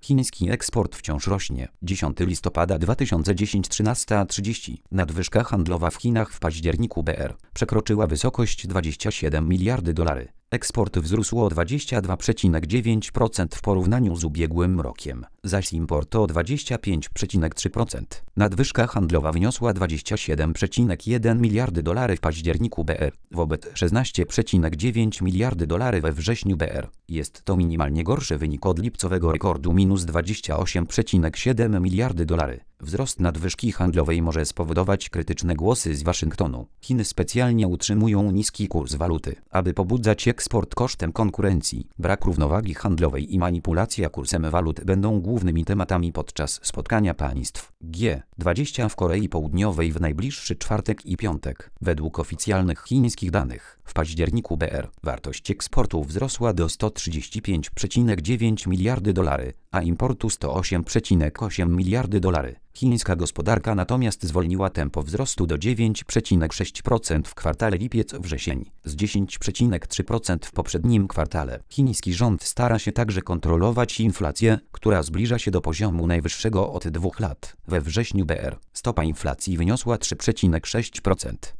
Chiński eksport wciąż rośnie. 10 listopada 2010 13:30. Nadwyżka handlowa w Chinach w październiku BR przekroczyła wysokość $27 miliardy. Eksport wzrósł o 22,9% w porównaniu z ubiegłym rokiem, zaś import o 25,3%. Nadwyżka handlowa wyniosła $27,1 miliardy w październiku BR, wobec $16,9 miliardy we wrześniu BR. Jest to minimalnie gorszy wynik od lipcowego rekordu minus $28,7 miliardy. Wzrost nadwyżki handlowej może spowodować krytyczne głosy z Waszyngtonu. Chiny specjalnie utrzymują niski kurs waluty, aby pobudzać eksport kosztem konkurencji. Brak równowagi handlowej i manipulacja kursem walut będą głównymi tematami podczas spotkania państw G20 w Korei Południowej w najbliższy czwartek i piątek. Według oficjalnych chińskich danych w październiku BR wartość eksportu wzrosła do $135,9 miliardy, a importu $108,8 miliardy. Chińska gospodarka natomiast zwolniła tempo wzrostu do 9,6% w kwartale lipiec-wrzesień, z 10,3% w poprzednim kwartale. Chiński rząd stara się także kontrolować inflację, która zbliża się do poziomu najwyższego od 2 lat. We wrześniu BR stopa inflacji wyniosła 3,6%.